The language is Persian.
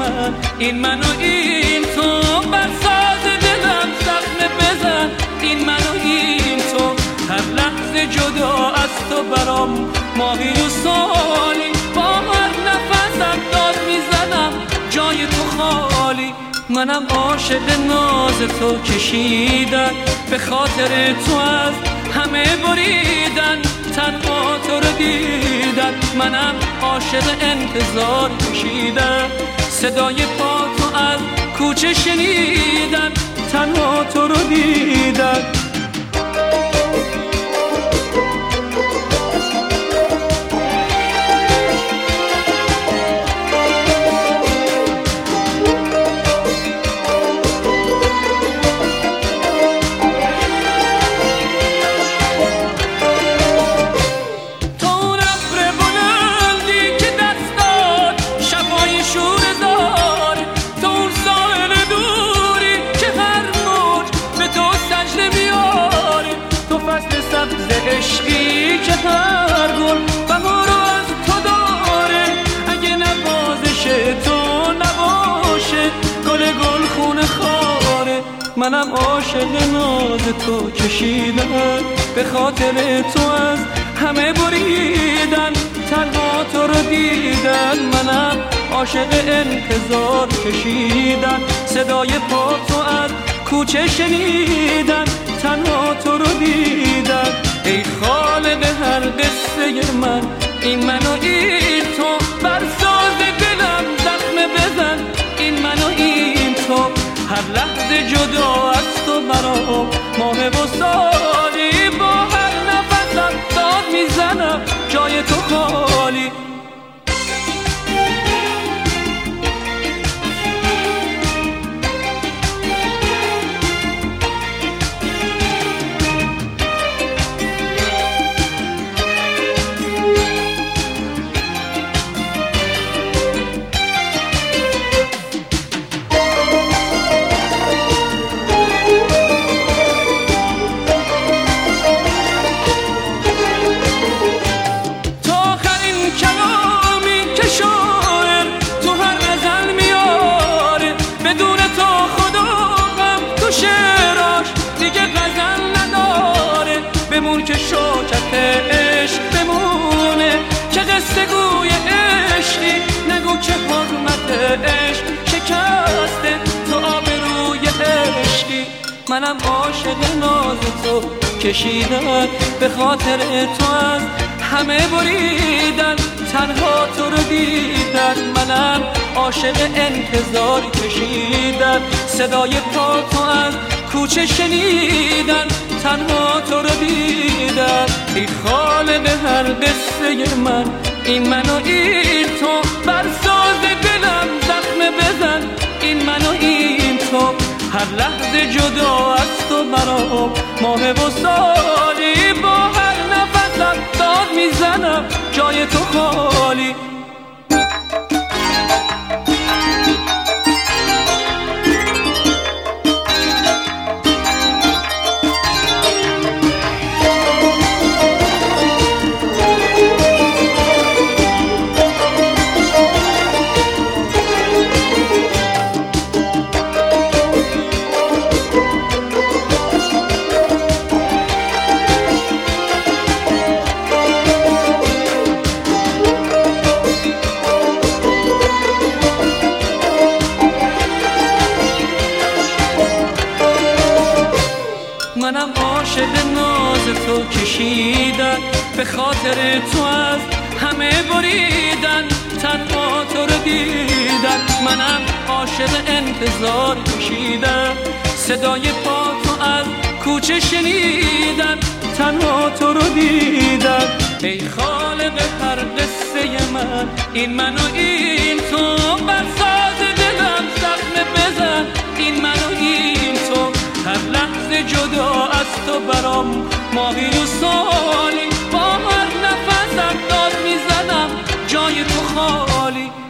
من، این من و این تو، بر ساز دلم زخم بزن، این من و این تو، هر لحظه جدا از تو برام ماهی و سالی، با هر نفسم داد میزنم جای تو خالی. منم عاشق ناز تو کشیدن، به خاطر تو از همه بریدن، تنها تو رو دیدن. منم عاشق انتظار کشیدن، صدای پا تو از کوچه شنیدن، تنها تو رو دیدن. عشقی که هر گل بهار از تو داره، اگه نوازش تو نباشه گل خونه خاره. منم عاشق ناز تو کشیدن، به خاطر تو از همه بریدن، تنها تو رو دیدن. منم عاشق انتظار کشیدن، صدای پا تو از کوچه شنیدن، تنها تو رو دیدن. ای خالق هر قصه من، این من و این تو، بر ساز دلم زخم بزن، این من و این تو، هر لحظه جدا از تو برام ماه و سالی، با هر نفسم داد میزنم جای تو خالی. بمون که شوکت عشق بمونه، که قصه گوی عشقی، نگو که حرمت عشق شکسته تو آبروی عشقی. منم عاشق ناز تو کشیدن، به خاطر تو از همه بریدن، تنها تو رو دیدن. منم عاشق انتظار کشیدن، صدای پا تو از کوچه شنیدن، تنها تو رو دیدن. ای خالق هر قصه من، این من و این تو، بر ساز دلم زخم بزن، این من و این تو، هر لحظه جدا از تو برام ماه و سالی، با هر نفسم داد میزنم جای تو خالی. منم عاشق ناز تو کشیدن، به خاطر تو از همه بریدن، تنها تو رو دیدن. منم عاشق انتظار کشیدن، صدای پا تو از کوچه شنیدن، تنها تو رو دیدن. ای خالق هر قصه من، این من و این تو، بر ساز دلم زخم بزن، این من و این تو، هر لحظه جدا از تو برام ماهی و سالی، با هر نفسم داد میزنم جای تو خالی.